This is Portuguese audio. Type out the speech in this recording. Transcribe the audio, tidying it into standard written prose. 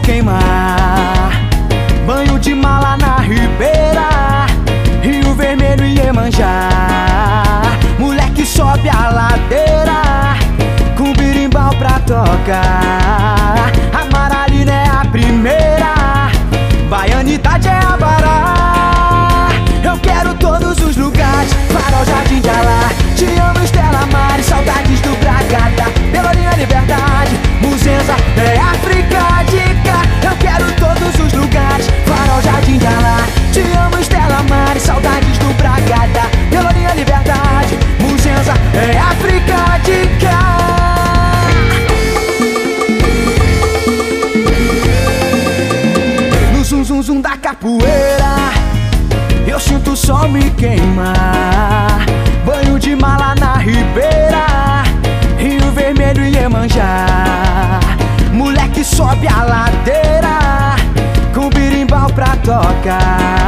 queimar. Banho de mala na Ribeira, Rio Vermelho e Iemanjá. Moleque sobe a ladeira com birimbau pra tocar. Amaralina é a primeira, baianidade é a bará. Eu quero todos os lugares, Farol, Jardim de Alá. Te amo, Estela Maris, saudades do Bragada. Pelourinho é liberdade, Muzenza é África de cá. Eu quero todos os lugares, Farol, Jardim de Alá. Te amo, Estela Maris, saudades do Bragada. Pelourinho é liberdade, Muzenza é África de cá. No zum zum zum da capoeira eu sinto o sol me queimar. Banho de mala na Ribeira, Rio Vermelho e Iemanjá. Moleque sobe a ladeira com birimbau pra tocar.